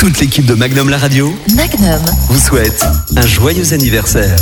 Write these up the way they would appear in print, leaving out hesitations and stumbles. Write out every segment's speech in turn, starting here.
Toute l'équipe de Magnum la radio vous souhaite un joyeux anniversaire.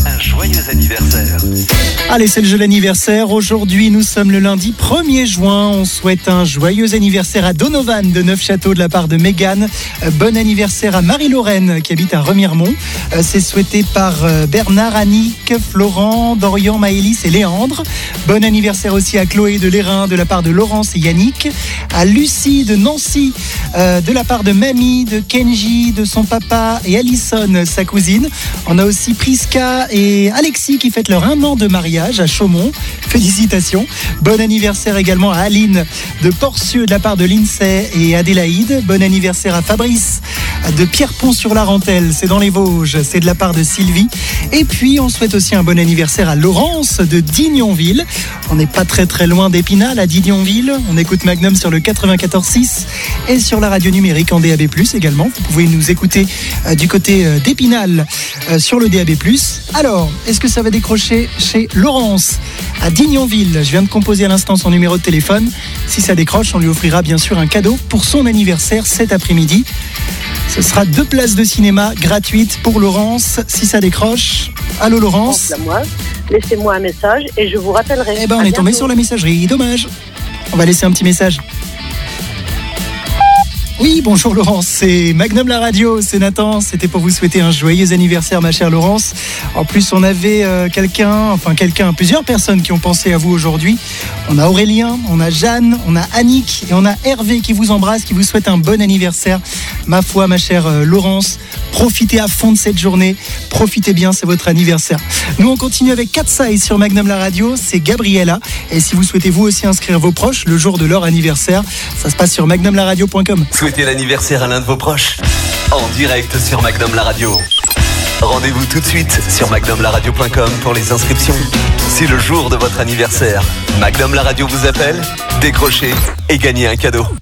Allez, c'est le jeu d'anniversaire. Aujourd'hui, nous sommes le lundi 1er juin. On souhaite un joyeux anniversaire à Donovan de Neufchâteau de la part de Mégane. Bon anniversaire à Marie-Lorraine qui habite à Remiremont. C'est souhaité par Bernard, Annick, Florent, Dorian, Maëlys et Léandre. Bon anniversaire aussi à Chloé de Lérin de la part de Laurence et Yannick. À Lucie de Nancy de la part de Mamie, de Kenji, de son papa et Alison, sa cousine. On a aussi Priska et Alexis qui fêtent leur 1 an de mariage à Chaumont. Félicitations. Bon anniversaire également à Aline de Porcieux de la part de Lindsay et Adélaïde. Bon anniversaire à Fabrice de Pierrepont-sur-la-Rentelle, c'est dans les Vosges, c'est de la part de Sylvie. Et puis on souhaite aussi un bon anniversaire à Laurence de Dignonville. On n'est pas très loin d'Épinal, à Dignonville. On écoute Magnum sur le 94.6 et sur la radio numérique en DAB+, également. Vous pouvez nous écouter du côté d'Épinal sur le DAB+. Alors, est-ce que ça va décrocher chez Laurence à Dignonville? Je viens de composer à l'instant son numéro de téléphone. Si ça décroche, on lui offrira bien sûr un cadeau pour son anniversaire cet après-midi. Ce sera 2 places de cinéma gratuites pour Laurence, si ça décroche. Allô Laurence? Laissez-moi un message et je vous rappellerai. Eh ben on est tombé sur la messagerie, dommage. On va laisser un petit message. Oui, bonjour Laurence, c'est Magnum la radio, c'est Nathan. C'était pour vous souhaiter un joyeux anniversaire ma chère Laurence. En plus on avait plusieurs personnes qui ont pensé à vous aujourd'hui. On a Aurélien, on a Jeanne, on a Annick et on a Hervé qui vous embrasse, qui vous souhaite un bon anniversaire. Ma foi ma chère Laurence, profitez à fond de cette journée, profitez bien, c'est votre anniversaire. Nous on continue avec Katsai sur Magnum la radio, c'est Gabriella. Et si vous souhaitez vous aussi inscrire vos proches le jour de leur anniversaire, ça se passe sur magnumlaradio.com. Souhaitez l'anniversaire à l'un de vos proches en direct sur Magnum la radio. Rendez-vous tout de suite sur magnumlaradio.com pour les inscriptions. C'est le jour de votre anniversaire. Magnum la radio vous appelle, décrochez et gagnez un cadeau.